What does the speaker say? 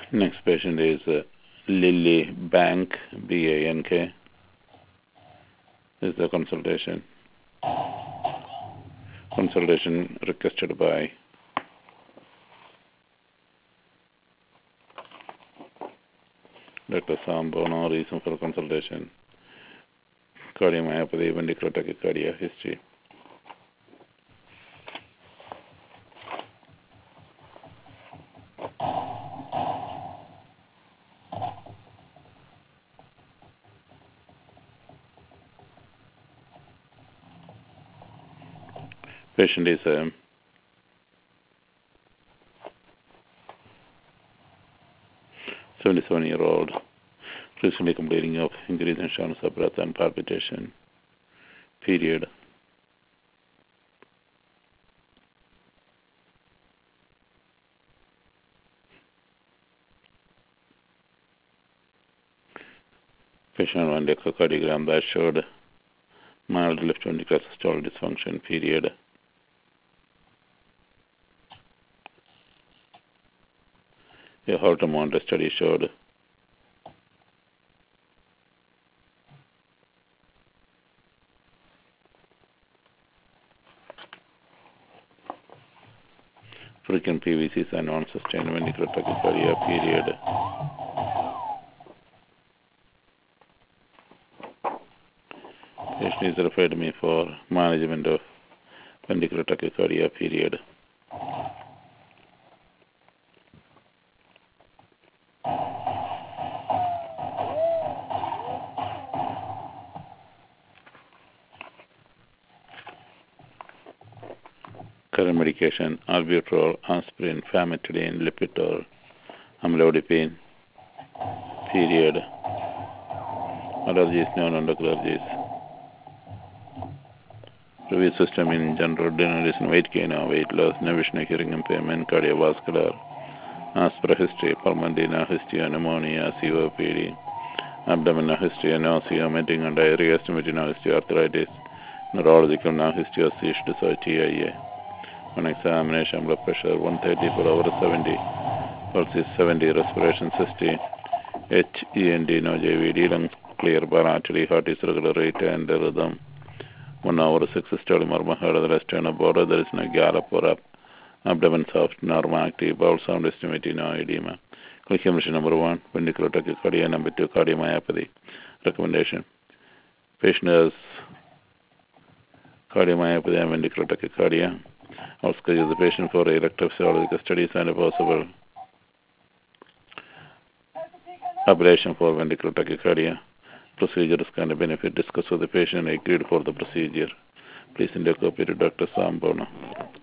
Next patient is Lily Bank, B-A-N-K. This is the consultation. Consultation requested by Dr. Sambono. Reason for consultation: cardiomyopathy, ventricular tachycardia, history. Patient is a 77-year-old, recently completing of increase in shortness of breath and palpitation. Period. Patient on echocardiogram that showed mild left ventricular systolic dysfunction. Period. A Holter monitor study showed frequent PVCs and non-sustained ventricular tachycardia. Period. Patient is referred to me for management of ventricular tachycardia. Period. Current medication: albuterol, aspirin, famotidine, Lipitor, amlodipine. Period. Allergies, non-allergies. Review system in general: degeneration, weight gain or weight loss, no vision, hearing impairment, cardiovascular. As per history: pulmonary history, pneumonia, COPD, abdominal history, nausea, vomiting and diarrhea, estimated history, arthritis, neurological history of seizure disorder, TIA. On examination, blood pressure 130 per hour 70, pulse is 70, respiration 60, HEND no JVD, lungs clear bilaterally, heart is regular rate and rhythm. 1 hour 6 systolic murmur heard of the rest on a border, there is no gallop or up, abdomen soft, normal active, bowel sound estimated, no edema. Clinical condition number 1, ventricular tachycardia, number 2, cardiomyopathy. Recommendation: patient has cardiomyopathy and ventricular tachycardia. Also schedule the patient for electrophysiological studies and a possible ablation for ventricular tachycardia. Procedures kind of benefit discussed with the patient and agreed for the procedure. Please send a copy to Dr. Sambono.